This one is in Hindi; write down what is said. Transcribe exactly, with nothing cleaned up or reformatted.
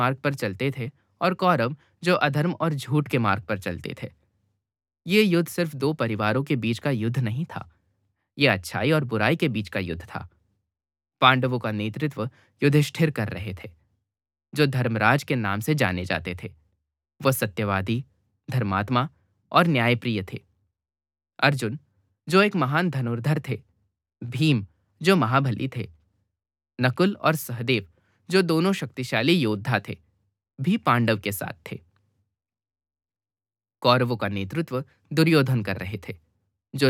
मार्ग पर चलते थे और कौरव जो अधर्म और झूठ के मार्ग पर चलते थे। ये युद्ध सिर्फ दो परिवारों के बीच का युद्ध नहीं था, ये अच्छाई और बुराई के बीच का युद्ध था। पांडवों का नेतृत्व युधिष्ठिर कर रहे थे, जो धर्मराज के नाम से जाने जाते थे। वह सत्यवादी, धर्मात्मा और न्यायप्रिय थे। अर्जुन, जो एक महान धनुर्धर थे। भीम, जो महाबली थे। नकुल और सहदेव, जो दोनों शक्तिशाली योद्धा थे, भी पांडव के साथ थे। कौरवों का नेतृत्व दुर्योधन कर रहे थे,